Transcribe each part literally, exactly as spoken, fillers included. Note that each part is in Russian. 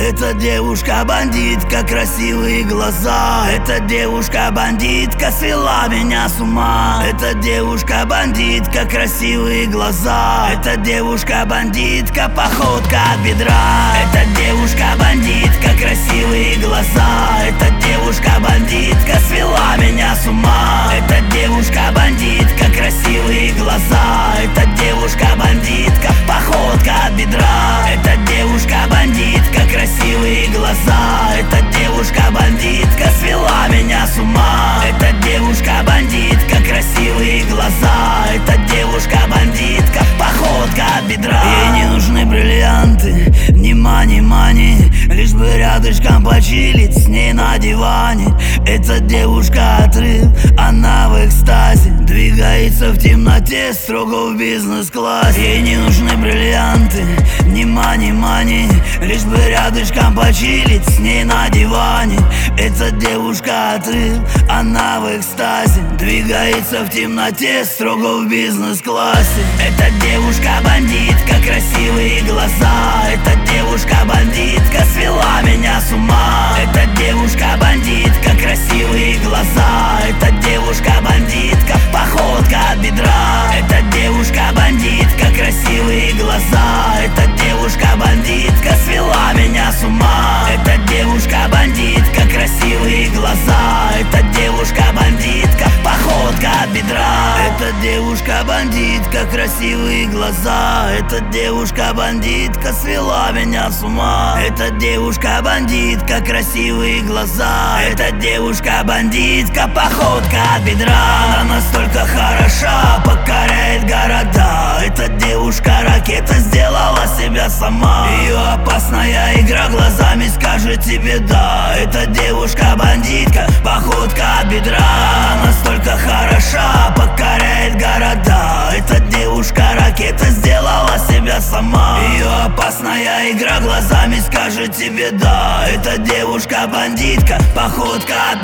Эта девушка-бандитка, красивые глаза. Эта девушка-бандитка свела меня с ума. Эта девушка-бандитка, красивые глаза. Эта девушка-бандитка, походка от бедра. Эта девушка-бандитка, красивые глаза. Эта девушка-бандитка свела меня с ума. Эта девушка-бандитка, красивые глаза. Эта девушка-бандитка, походка от бедра. Эта девушка-бандитка, красивые глаза. Эта девушка-бандитка свела меня с ума. Эта девушка-бандитка, красивые глаза. Эта девушка-бандитка, походка от бедра. Ей не нужны бриллианты, ни мани, мани, лишь бы рядышком почилить с ней на диване. Эта девушка отрыв, она в экстазе, двигается в темноте, строго в бизнес-классе. Ей не нужны бриллианты, ни мани, мани, лишь бы рядышком почилить с ней на диване. Эта девушка отрыв, она в экстазе, двигается в темноте, строго в бизнес-классе. Эта девушка-бандитка, красивые глаза. Эта девушка-бандитка свела меня с ума. Эта девушка-бандитка, красивые глаза. Эта девушка-бандитка, походка от бедра. Эта девушка-бандитка, красивые глаза. Эта девушка-бандитка свела меня с ума. Эта девушка-бандитка, красивые глаза. Эта девушка-бандитка, походка от бедра. Эта девушка-бандитка, красивые глаза. Эта девушка-бандитка свела меня с ума. Эта девушка-бандитка, красивые глаза. Эта девушка-бандитка, походка от бедра. Она настолько хороша, покоряет города. Эта девушка-ракета сделала себя сама. Ее опасная игра глазами скажет тебе да. Эта девушка-бандитка, походка от бедра. Она настолько хороша, покоряет города. Эта девушка-ракета сделала себя сама. Ее опасная игра глазами скажет тебе да. Эта девушка-бандитка, походка от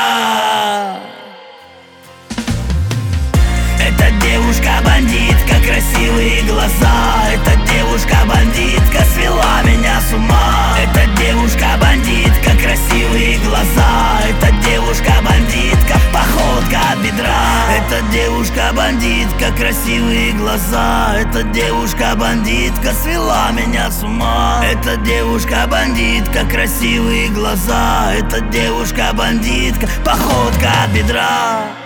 бедра. Эта девушка-бандитка, красивые глаза. Эта девушка-бандитка свела меня с ума. Эта девушка-бандитка, красивые глаза. Эта девушка-бандитка, походка от бедра. Эта девушка-бандитка, красивые глаза. Эта девушка-бандитка свела меня с ума. Эта девушка-бандитка, красивые глаза. Эта девушка-бандитка, походка от бедра.